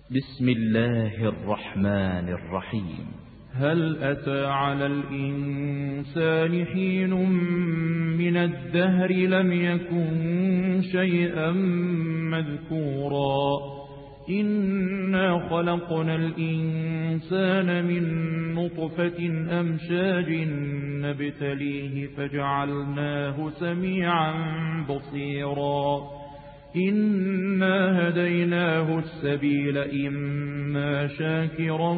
بسم الله الرحمن الرحيم. هل أتى على الإنسان حين من الدهر لم يكن شيئا مذكورا إنا خلقنا الإنسان من نطفة أمشاج نبتليه فجعلناه سميعا بصيرا إنا هديناه السبيل إما شاكرا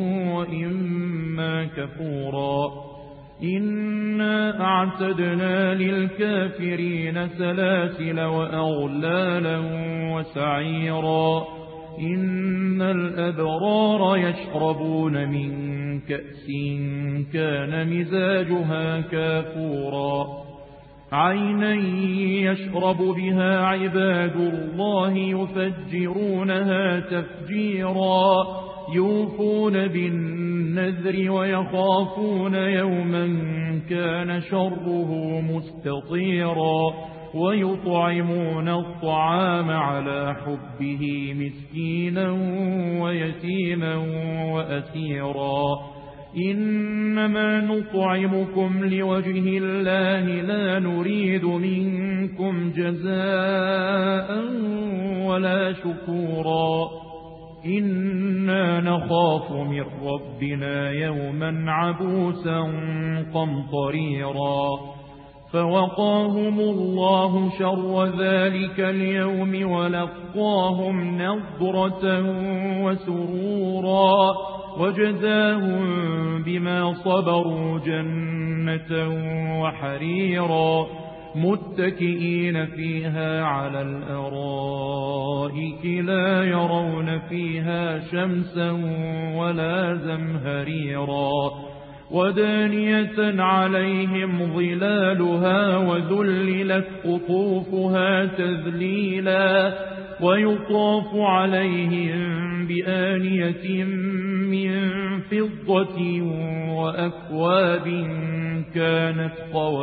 وإما كفورا إنا أعتدنا للكافرين سلاسل وأغلالا وسعيرا إن الأبرار يشربون من كأس كان مزاجها كافورا عينا يشرب بها عباد الله يفجرونها تفجيرا يوفون بالنذر ويخافون يوما كان شره مستطيرا ويطعمون الطعام على حبه مسكينا ويتيما وأسيرا إنما نطعمكم لوجه الله لا نريد منكم جزاء ولا شكورا إنا نخاف من ربنا يوما عبوسا قمطريرا فوقاهم الله شر ذلك اليوم ولقاهم نضرة وسرورا وجزاهم بما صبروا جنة وحريرا متكئين فيها على الأرائك لا يرون فيها شمسا ولا زمهريرا ودانية عليهم ظلالها وذللت قطوفها تذليلا ويطاف عليهم بآنية من فضة وأكواب كانت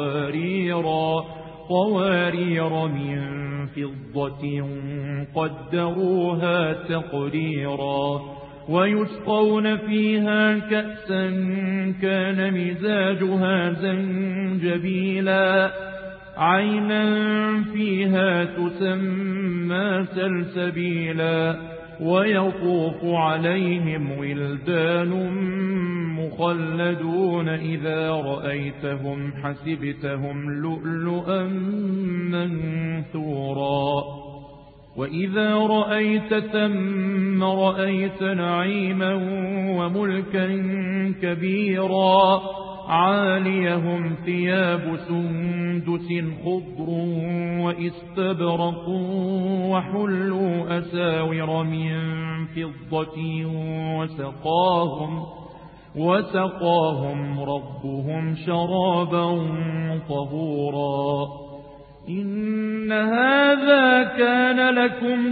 قوارير من فضة قدروها تقديرا ويسقون فيها كأسا كان مزاجها زنجبيلا عينا فيها تسمى سلسبيلا ويطوف عليهم ولدان مخلدون إذا رأيتهم حسبتهم لؤلؤا منثورا وإذا رأيت ثم رأيت نعيما وملكا كبيرا عاليهم ثياب سندس خضر وإستبرق وحلوا أساور من فضة وسقاهم ربهم شرابا طهورا إن هذا كان لكم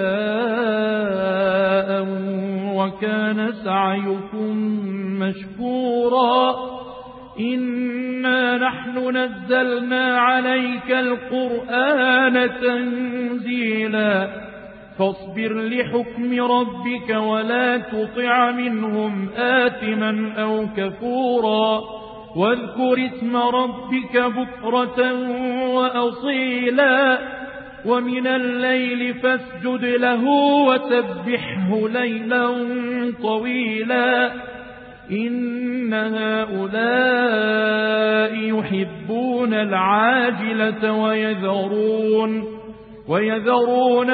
جزاء وكان سعيكم مشكورا إنا نحن نزلنا عليك القرآن تنزيلا فاصبر لحكم ربك ولا تطع منهم آثما أو كفورا واذكر اسم ربك بكرة وأصيلا ومن الليل فاسجد له وسبحه ليلا طويلا إن هؤلاء يحبون العاجلة ويذرون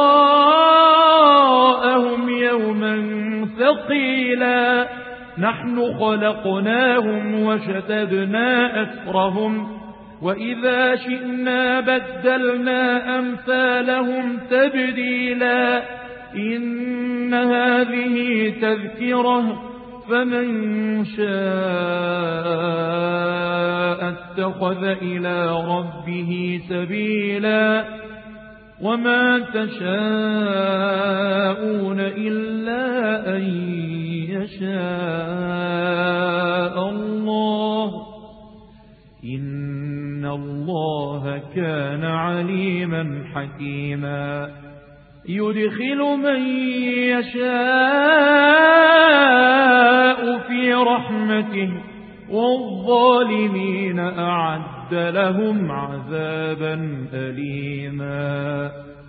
وراءهم يوما ثقيلا نحن خلقناهم وشتدنا أسرهم وإذا شئنا بدلنا أمثالهم تبديلا إن هذه تذكرة فمن شاء اتخذ إلى ربه سبيلا وما تشاءون إلا أن يشاء الله إن الله كان عليما حكيما يدخل من يشاء في رحمته والظالمين أعد لهم عذابا أليما